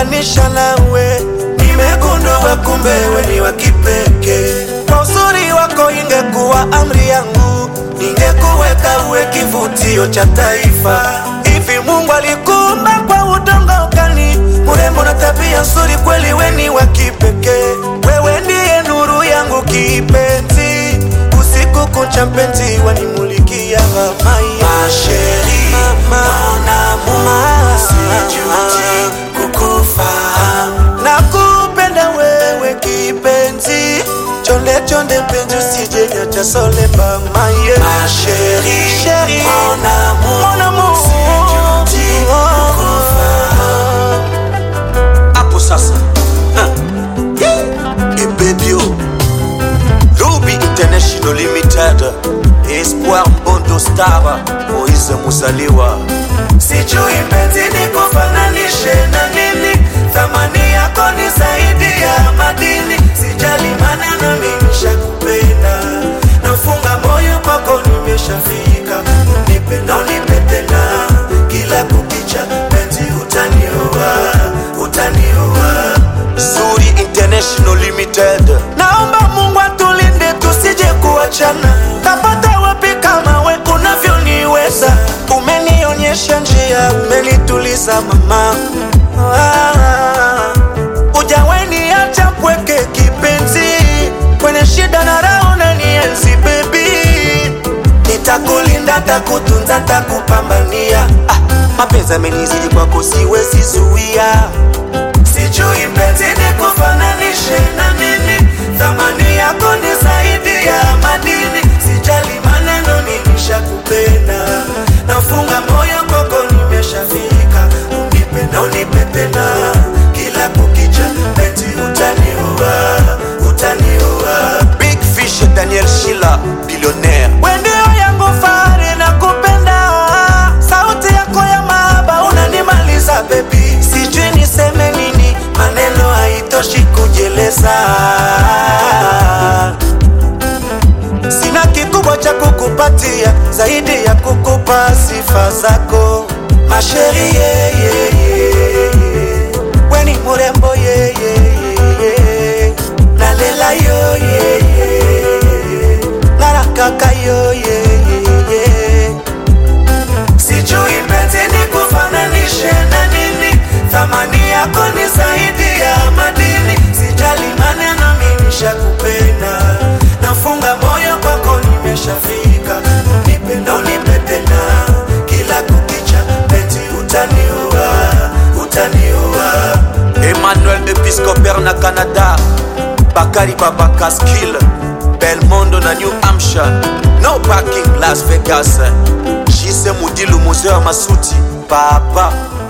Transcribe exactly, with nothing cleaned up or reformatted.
kuniunganisha nawe. Nimegundua kumbe wewe ni wa kipekee. Kwa uzuri wako ingekuwa amri yangu, ningekuweka uwe kivutio cha taifa. Hivi Mungu alikuumba kwa udongo gani? Mrembo na tabia nzuri, kweli wewe ni wa kipekee. Wewe ndiye nuru yangu kipenzi, usiku kucha mpenzi wanimulikia mama Masheri, mama mama sijuti kukufahamu. Nakupenda wewe kipenzi, chonde chonde mpenzi usije niacha sole mama ye. Masheri, sheri, mon amour sijuti kukufahamu. Hapo sasa e baby oh, Ruby International Limited, Espoir Mbondo Star, Moise Musaliwa. Sijui mpenzi nikufananishe na nini, thamani yako ni zaidi ya madini. Sijali maneno mimi nishakupenda, nafunga moyo kwako nimeshafika. Unipenda unipe tena kila kukicha, mpenzi utanioa, utanioa. Zuri International Limited, naomba Mungu atulinde tusije kuachana. Tapata wapi kama we unavyoniweza? Umenionyesha njia, umenituliza mama. Ah, ujaweni acha pweke kipenzi, kwenye shida na raha unanienzi baby. Nitakulinda, takutunza, takupambania. Ah, mapenzi amenizidi kwako siwezi zuia. Sijui mpenzi nikufananishe na nini, thamani yako ni zaidi ya madini. Sijali maneno mimi nishakupenda, nafunga moyo kwako nimeshafika. Unipenda unipe tena kila kukicha, mpenzi utanioa, utanioa. Big Fish Daniel Shila billionaire, wendeo yangu fahari na kupenda. Sauti yako ya mahaba unanimaliza baby. Sijui niseme nini, maneno haitoshi kujeleza. Sina kikubwa cha kukupatia zaidi ya kukupa sifa zako. Masheri ye ye ye, weni murembo ye ye ye, nalela yo ye ye, narakaka yo ye ye. Sijui mpenzi nikufananishe na nini, thamani yako ni zaidi ya madini. Sijali maneno mimi nishakupenda, nafunga moyo kwako nimeshafika. Unipenda unipe tena kila kukicha, mpenzi utanioa, utanioa. Emmanuel Episcopal na Canada, Bakari Baba Kaskil, Belmondo na New Hampshire, No Parking Las Vegas, Jise Mudilu Museo Masuti, Papa